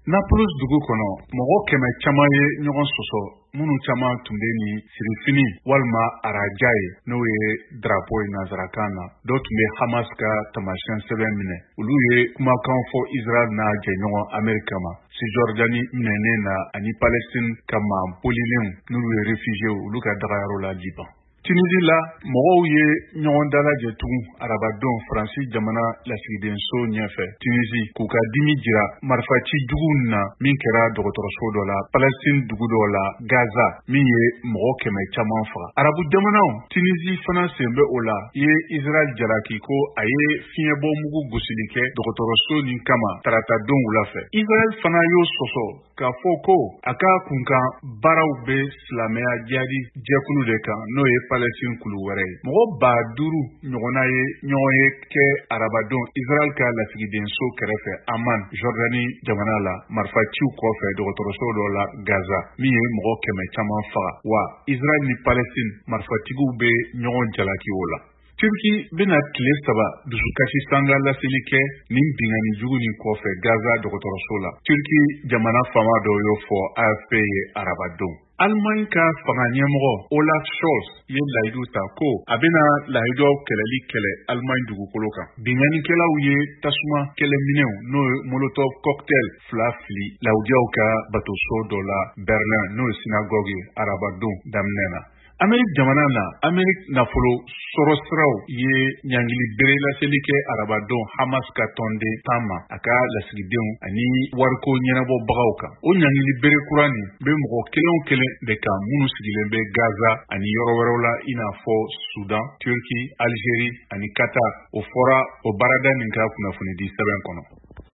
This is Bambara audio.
Naples dugu kɔnɔ mɔgɔ kɛmɛ caman ye ɲɔgɔn sɔsɔ minnu caman tun bɛ ni sirifini walima araja ye n'o ye drapeau ye nanzarakan na. Dɔw tun bɛ Hamas ka tamasiyɛn sɛbɛn minɛ. Olu ye kumakan fɔ Israel n'a jɛɲɔgɔn Amerika ma. Cisjordanie minɛnen na ani Palestine ka maa bolilenw n'olu ye réfugiés olu ka dagayɔrɔ la Liban. Tunisie la mɔgɔw ye ɲɔgɔn dalajɛ tugun arabadenw Faransi jamana lasigidenso ɲɛfɛ Tunisie k'u ka dimi jira marifaci jugu na min kɛra dɔgɔtɔrɔso dɔ la Palestine dugu dɔ la Gaza min ye mɔgɔ kɛmɛ caman faga. Arabu jamanaw Tunisie fana sen bɛ o la ye Israel jalaki ko a ye fiɲɛbɔ mugu gosili kɛ dɔgɔtɔrɔso nin kama tarata don wula fɛ. Israel fana y'o sɔsɔ k'a fɔ ko a ka kunkan baaraw bɛ silamɛya jadi jɛkulu de kan n'o ye Palestine kulu wɛrɛ ye. Mɔgɔ 5000 ɲɔgɔnna ye ɲɔgɔn ye kɛ arabadenw Israel ka lasigidenso kɛrɛfɛ Amman Jordanie jamana la marifaciw kɔfɛ dɔgɔtɔrɔso dɔ la Gaza min ye mɔgɔ kɛmɛ caman faga wa Israel ni Palestine marifatigiw bɛ ɲɔgɔn jalaki o la. Turki bena tile 3 dusukasi sanga laseli kɛ nin bingani jugu nin kɔfɛ Gaza dɔgɔtɔrɔso la. Turki jamana faama dɔ y'o fɔ AFP ye arabadenw. Allemagne ka fanga ɲɛmɔgɔ Olaf Scholz ye layidu ta ko a bena layidu kɛlɛli kɛlɛ Allemagne dugukolo kan. Binganikɛlaw ye tasuma kɛlɛminɛw n'o ye Molotov cocktail 2 fili lahudiyaw ka batoso dɔ la Berlin n'o ye synagogue ye arabadenw daminɛ na. Amérique jamana na Amérique nafolo sɔrɔ siraw ye ɲangili bere laseli kɛ arabadenw Hamas ka tɔnden 10 ma a ka lasigidenw ani wariko ɲɛnabɔbagaw kan. O ɲangili bere kura nin bɛ mɔgɔ kelen de kan minnu sigilen bɛ Gaza ani yɔrɔ wɛrɛw la i n'a fɔ Sudan, Turki, Algérie ani Qatar. O fɔra o baarada nin ka kunnafoni di sɛbɛn kɔnɔ.